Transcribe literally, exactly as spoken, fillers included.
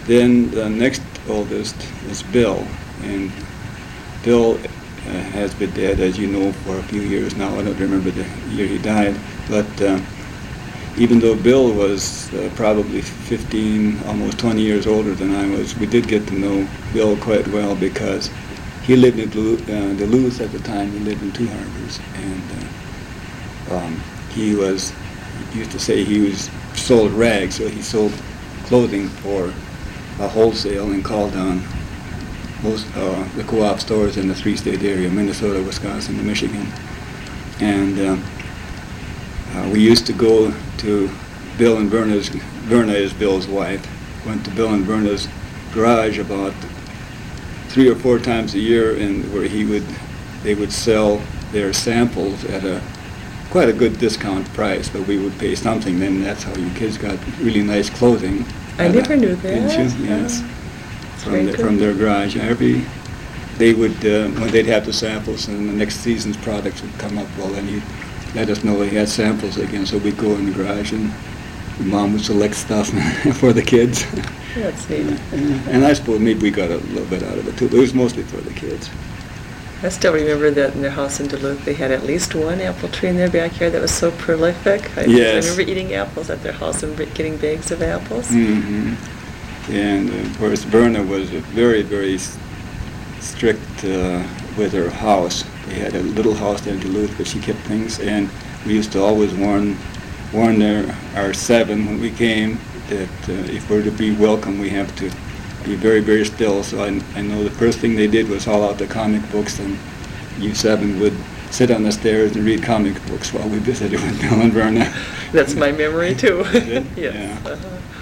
Then the next oldest is Bill, and Bill uh, has been dead, as you know, for a few years now. I don't remember the year he died, but uh, even though Bill was uh, probably fifteen, almost twenty years older than I was, we did get to know Bill quite well because he lived in Duluth, uh, Duluth at the time. He lived in Two Harbors, and uh, um, he was, he used to say he was sold rags, so he sold clothing for a wholesale and called on most uh, the co-op stores in the three-state area, Minnesota, Wisconsin, and Michigan. And uh, uh, we used to go to Bill and Verna's, Verna is Bill's wife, went to Bill and Verna's garage about three or four times a year, and where he would, they would sell their samples at a quite a good discount price, but we would pay something. Then that's how you kids got really nice clothing. I never a, knew that. Didn't you? Yes. Uh, from, the, from their garage. Every they would uh, when they'd have the samples, and the next season's products would come up. Well, then he'd let us know he had samples again, so we'd go in the garage and Mom would select stuff for the kids. That's neat. And, and I suppose maybe we got a little bit out of it too, but it was mostly for the kids. I still remember that in their house in Duluth, they had at least one apple tree in their backyard that was so prolific. I, yes. I remember eating apples at their house and getting bags of apples. Mm-hmm. And uh, of course, Verna was very, very s- strict uh, with her house. They had a little house there in Duluth, but she kept things, and we used to always warn, warn their, our seven when we came that uh, if we're to be welcome, we have to be very, very still. So I, I know the first thing they did was haul out the comic books, and you seven would sit on the stairs and read comic books while we visited with Bill and Verna. That's my memory too. Is it? Yes. Yeah. Uh-huh.